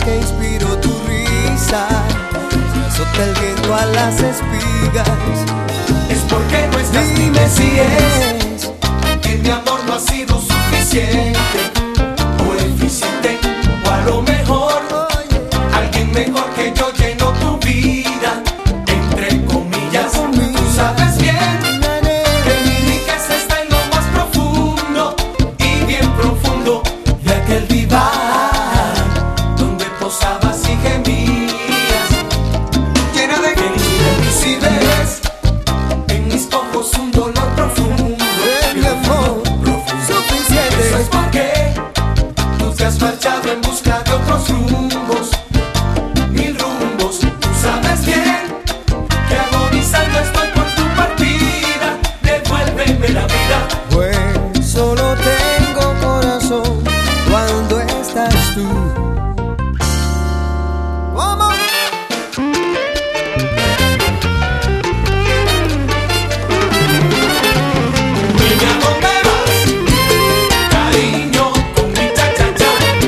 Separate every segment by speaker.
Speaker 1: que inspiro tu risa, se azota el viento a las espigas.
Speaker 2: Es porque no estás.
Speaker 1: Dime si es
Speaker 2: que mi amor no ha sido suficiente, o eficiente, o a lo mejor alguien mejor que yo llenó tu vida, entre comillas. Tú sabes bien que mi riqueza está en lo más profundo y bien profundo de aquel diván donde posabas y gemías, llena de queridas. Si ves en mis ojos un dolor profundo,
Speaker 1: mi amor suficiente.
Speaker 2: eso es porque tú te has marchado en busca de otros rumbos, mil rumbos. Tú sabes bien que agonizando estoy por tu partida. Devuélveme la vida.
Speaker 1: Pues solo tengo corazón cuando estás tú. ¡Vamos!
Speaker 2: Dime a dónde vas, cariño, con mi cha-cha-cha.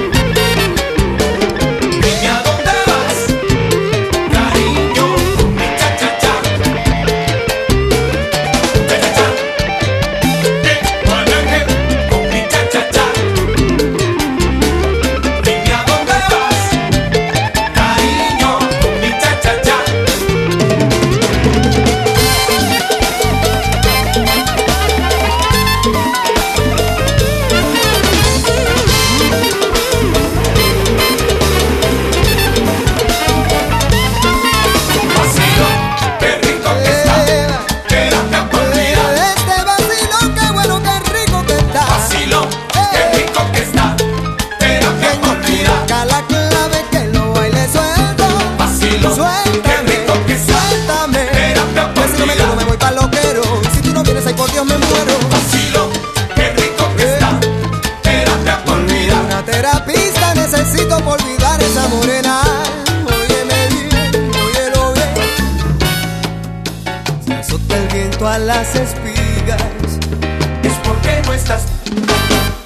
Speaker 2: Dime a dónde vas, cariño, con mi cha-cha-cha. Cha-cha-cha. Con mi cha-cha-cha. Dime a dónde vas, cariño, con mi cha-cha-cha. Vacilo, qué rico que está. Quédate por vida.
Speaker 1: Este vacilón, qué bueno, qué rico que está.
Speaker 2: Vacilo, qué rico que está. Quédate por vida.
Speaker 1: Toca la clave que lo baile suelto.
Speaker 2: Vacilo, qué
Speaker 1: Suéltame,
Speaker 2: rico que está.
Speaker 1: suéltame.
Speaker 2: Quédate por
Speaker 1: Pues si no me
Speaker 2: vida.
Speaker 1: quedo me voy pa' loquero. Si tú no vienes, ay por Dios me muero.
Speaker 2: Vacilo, qué rico que está. Quédate por vida.
Speaker 1: Una terapista necesito por olvidar esa morena. Óyeme bien, óyelo bien. Se azota el viento a las espigas.
Speaker 2: Es porque no estás.